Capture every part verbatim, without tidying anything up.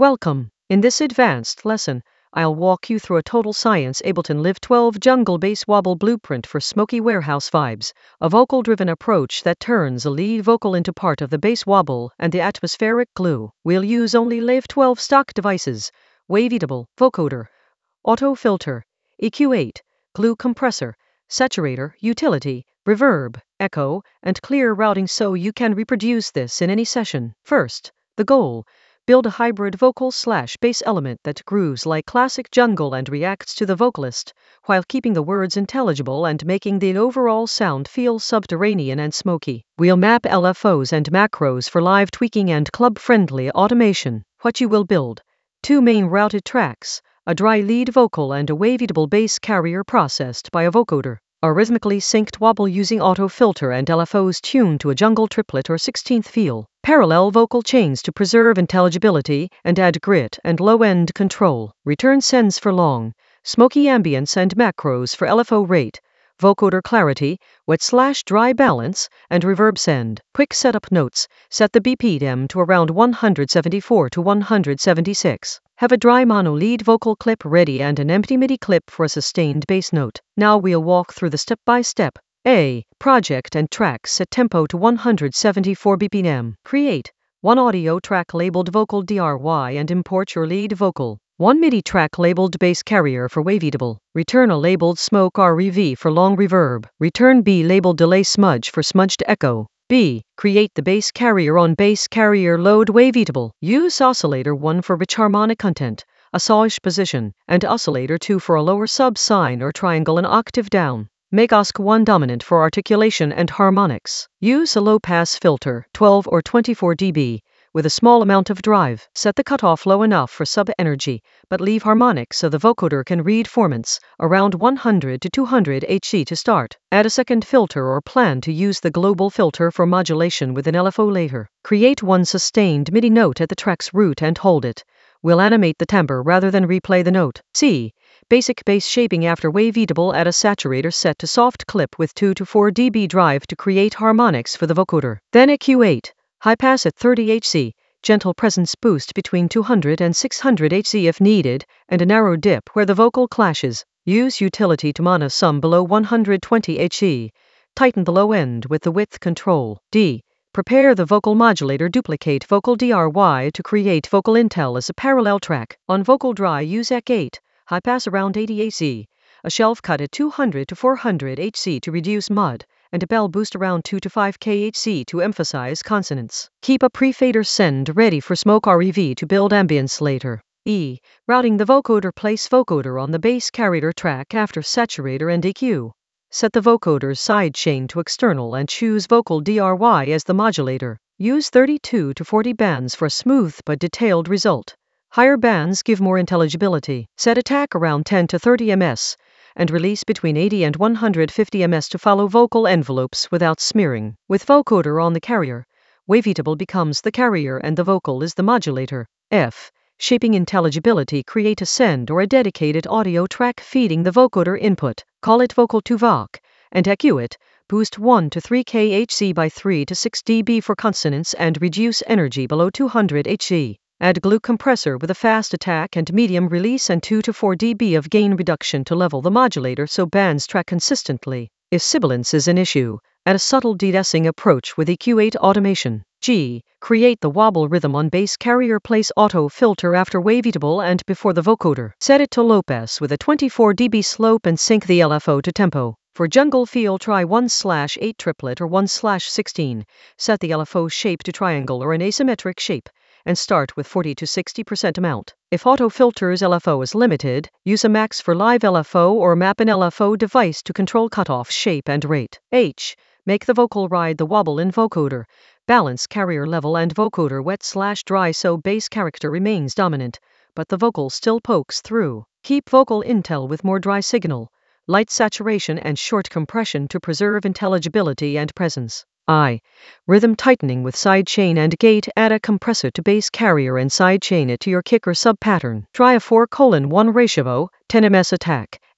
Welcome. In this advanced lesson, I'll walk you through a total science Ableton Live twelve jungle bass wobble blueprint for smoky warehouse vibes, a vocal-driven approach that turns a lead vocal into part of the bass wobble and the atmospheric glue. We'll use only Live twelve stock devices: Waveatable, vocoder, auto filter, E Q eight, glue compressor, saturator, utility, reverb, echo, and clear routing so you can reproduce this in any session. First, the goal: build a hybrid vocal slash bass element that grooves like classic jungle and reacts to the vocalist, while keeping the words intelligible and making the overall sound feel subterranean and smoky. We'll map L F Os and macros for live tweaking and club-friendly automation. What you will build: two main routed tracks, a dry lead vocal and a waveatable bass carrier processed by a vocoder. A rhythmically synced wobble using auto filter and L F Os tuned to a jungle triplet or sixteenth feel. Parallel vocal chains to preserve intelligibility and add grit and low-end control. Return sends for long, smoky ambience and macros for L F O rate, vocoder clarity, wet slash dry balance, and reverb send. Quick setup notes: set the B P M to around one seventy-four to one seventy-six. Have a dry mono lead vocal clip ready and an empty MIDI clip for a sustained bass note. Now we'll walk through the step-by-step. A. Project and track. Set tempo to one seventy-four B P M. Create one audio track labeled vocal D R Y and import your lead vocal. One MIDI track labeled bass carrier for waveatable. Return a labeled smoke R E V for long reverb. Return B labeled delay smudge for smudged echo. B. Create the bass carrier on bass carrier load waveatable. Use oscillator one for rich harmonic content, a sawish position, and oscillator two for a lower sub sine or triangle an octave down. Make O S C one dominant for articulation and harmonics. Use a low-pass filter, twelve or twenty-four decibels, with a small amount of drive. Set the cutoff low enough for sub-energy, but leave harmonics so the vocoder can read formants, around one hundred to two hundred hertz to start. Add a second filter or plan to use the global filter for modulation with an L F O later. Create one sustained MIDI note at the track's root and hold it. We'll animate the timbre rather than replay the note. C. Basic bass shaping after waveatable. Add a saturator set to soft clip with two to four decibel drive to create harmonics for the vocoder. Then E Q eight. High pass at thirty hertz, gentle presence boost between two hundred and six hundred hertz if needed, and a narrow dip where the vocal clashes. Use utility to mono sum below one hundred twenty hertz. Tighten the low end with the width control. D. Prepare the vocal modulator. Duplicate vocal D R Y to create vocal intel as a parallel track. On vocal dry, use E C eight. High pass around eighty hertz, a shelf cut at two hundred to four hundred hertz to reduce mud, and a bell boost around two to five kilohertz to emphasize consonants. Keep a pre-fader send ready for smoke R E V to build ambience later. E. Routing the vocoder. Place vocoder on the bass carrier track after saturator and E Q. Set the vocoder's sidechain to external and choose vocal D R Y as the modulator. Use thirty-two to forty bands for a smooth but detailed result. Higher bands give more intelligibility. Set attack around ten to thirty meters, and release between eighty and one hundred fifty meters to follow vocal envelopes without smearing. With vocoder on the carrier, waveatable becomes the carrier and the vocal is the modulator. F. Shaping intelligibility. Create a send or a dedicated audio track feeding the vocoder input. Call it vocal to voc, and E Q it. Boost one to three kilohertz by three to six decibels for consonants and reduce energy below two hundred hertz. Add glue compressor with a fast attack and medium release and two to four decibels of gain reduction to level the modulator so bands track consistently. If sibilance is an issue, add a subtle de-essing approach with E Q eight automation. G. Create the wobble rhythm on bass carrier. Place auto filter after waveatable and before the vocoder. Set it to low pass with a twenty-four decibel slope and sync the L F O to tempo. For jungle feel, try one slash eight triplet or one slash sixteen. Set the L F O shape to triangle or an asymmetric shape, and start with forty to sixty percent amount. If auto filter's L F O is limited, use a max for live L F O or map an L F O device to control cutoff shape and rate. H. Make the vocal ride the wobble in vocoder. Balance carrier level and vocoder wet slash dry so bass character remains dominant, but the vocal still pokes through. Keep vocal intel with more dry signal, light saturation and short compression to preserve intelligibility and presence. I. Rhythm tightening with sidechain and gate. Add a compressor to bass carrier and sidechain it to your kick or sub pattern. Try a four colon one ratio, ten meters attack,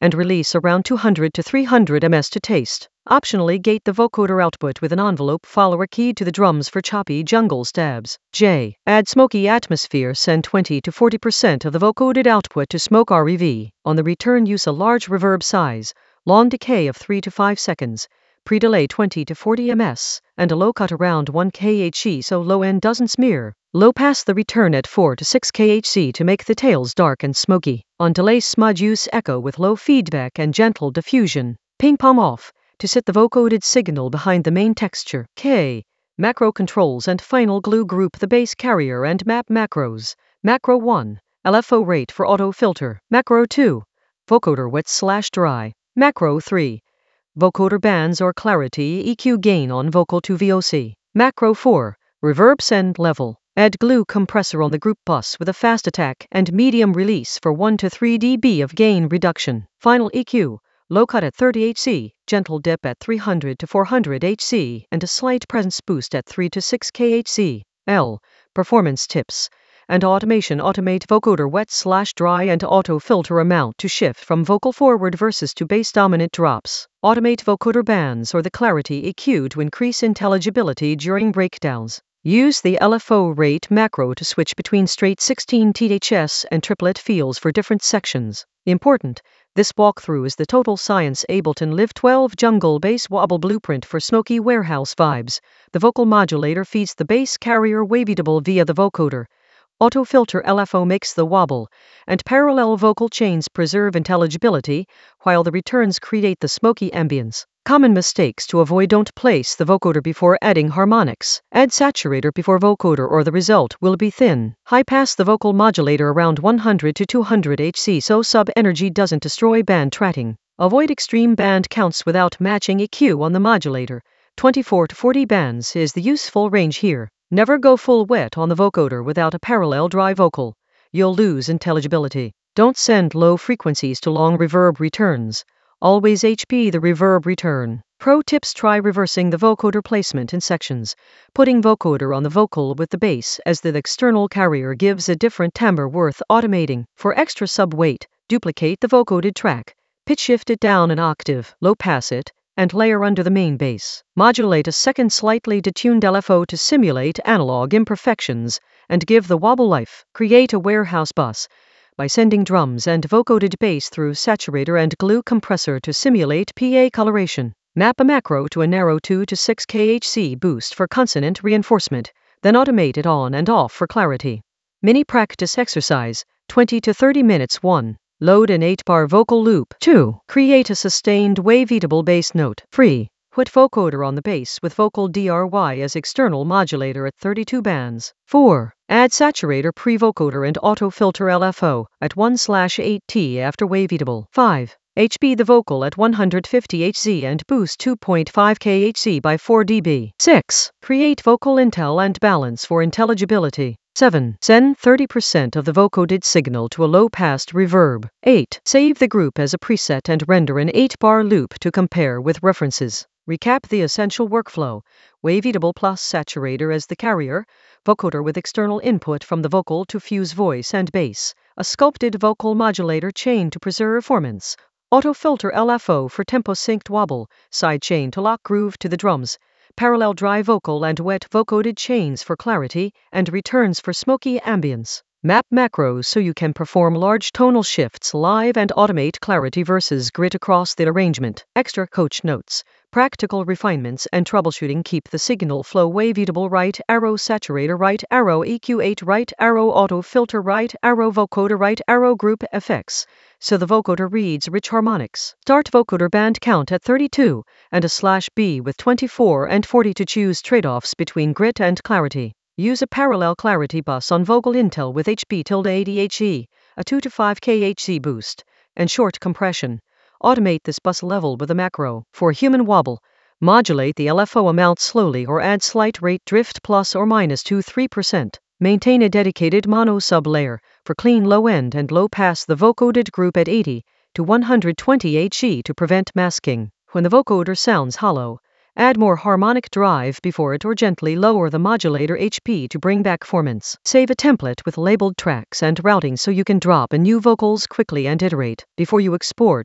and release around two hundred to three hundred milliliters to taste. Optionally gate the vocoder output with an envelope follower keyed to the drums for choppy jungle stabs. J. Add smoky atmosphere. Send twenty to forty percent of the vocoded output to smoke rev. On the return, use a large reverb size, long decay of three to five seconds, pre-delay twenty to forty milliliters, and a low cut around one kilohertz so low end doesn't smear. Low pass the return at four to six kilohertz to make the tails dark and smoky. On delay smudge, use echo with low feedback and gentle diffusion. Ping pong off to sit the vocoded signal behind the main texture. K. Macro controls and final glue. Group the bass carrier and map macros. Macro one. L F O rate for auto filter. Macro two. Vocoder wet slash dry. Macro three. Vocoder bands or clarity E Q gain on vocal to V O C. Macro four. Reverb send level. Add glue compressor on the group bus with a fast attack and medium release for one to three decibels of gain reduction. Final E Q. Low cut at thirty hertz, gentle dip at three hundred to four hundred hertz, and a slight presence boost at three to six kilohertz. L. Performance tips and automation. Automate vocoder wet slash dry and auto filter amount to shift from vocal forward versus to bass dominant drops. Automate vocoder bands or the clarity E Q to increase intelligibility during breakdowns. Use the L F O rate macro to switch between straight sixteen T H S and triplet feels for different sections. Important. This walkthrough is the Total Science Ableton Live twelve Jungle Bass Wobble Blueprint for Smoky Warehouse Vibes. The vocal modulator feeds the bass carrier waveable via the vocoder. Auto filter L F O makes the wobble, and parallel vocal chains preserve intelligibility, while the returns create the smoky ambience. Common mistakes to avoid: don't place the vocoder before adding harmonics. Add saturator before vocoder or the result will be thin. High pass the vocal modulator around one hundred to two hundred hertz so sub energy doesn't destroy band tracking. Avoid extreme band counts without matching E Q on the modulator. twenty-four to forty bands is the useful range here. Never go full wet on the vocoder without a parallel dry vocal. You'll lose intelligibility. Don't send low frequencies to long reverb returns. Always H P the reverb return. Pro tips: try reversing the vocoder placement in sections. Putting vocoder on the vocal with the bass as the external carrier gives a different timbre worth automating. For extra sub weight, duplicate the vocoded track, pitch shift it down an octave, low pass it, and layer under the main bass. Modulate a second slightly detuned L F O to simulate analog imperfections and give the wobble life. Create a warehouse bus by sending drums and vocoded bass through saturator and glue compressor to simulate P A coloration. Map a macro to a narrow two to six kilohertz boost for consonant reinforcement, then automate it on and off for clarity. Mini practice exercise, twenty to thirty minutes. one. Load an eight bar vocal loop. two. Create a sustained waveable bass note. three. Put vocoder on the bass with vocal D R Y as external modulator at thirty-two bands. four. Add saturator pre-vocoder and auto filter L F O at one slash eight T after waveable. five. H P the vocal at one hundred fifty hertz and boost two point five kilohertz by four decibels. six. Create vocal intel and balance for intelligibility. seven. Send thirty percent of the vocoded signal to a low-passed reverb. eight. Save the group as a preset and render an eight bar loop to compare with references. Recap the essential workflow. Waveable plus saturator as the carrier, vocoder with external input from the vocal to fuse voice and bass, a sculpted vocal modulator chain to preserve performance, auto filter L F O for tempo synced wobble, side chain to lock groove to the drums, parallel dry vocal and wet vocoded chains for clarity, and returns for smoky ambience. Map macros so you can perform large tonal shifts live and automate clarity versus grit across the arrangement. Extra coach notes, practical refinements and troubleshooting. Keep the signal flow waveable. Right arrow saturator, right arrow E Q eight, right arrow auto filter, right arrow vocoder, right arrow group effects, so the vocoder reads rich harmonics. Start vocoder band count at thirty-two and a slash B with twenty-four and forty to choose trade-offs between grit and clarity. Use a parallel clarity bus on vocal intel with H P tilde eighty hertz, a two to five kilohertz boost, and short compression. Automate this bus level with a macro. For human wobble, modulate the L F O amount slowly or add slight rate drift plus or minus two to three percent. Maintain a dedicated mono sub layer for clean low end and low pass the vocoded group at eighty to one hundred twenty hertz to prevent masking. When the vocoder sounds hollow, add more harmonic drive before it or gently lower the modulator H P to bring back performance. Save a template with labeled tracks and routing so you can drop in new vocals quickly and iterate. Before you export,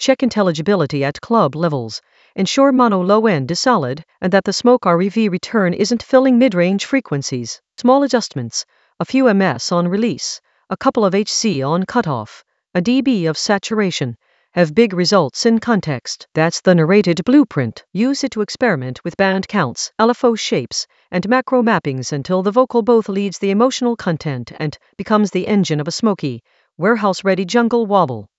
Check intelligibility at club levels. Ensure mono low end is solid and that the smoke R E V return isn't filling mid-range frequencies. Small adjustments. A few M S on release. A couple of H C on cutoff. A dB of saturation. Have big results in context. That's the narrated blueprint. Use it to experiment with band counts, L F O shapes, and macro mappings until the vocal both leads the emotional content and becomes the engine of a smoky, warehouse-ready jungle wobble.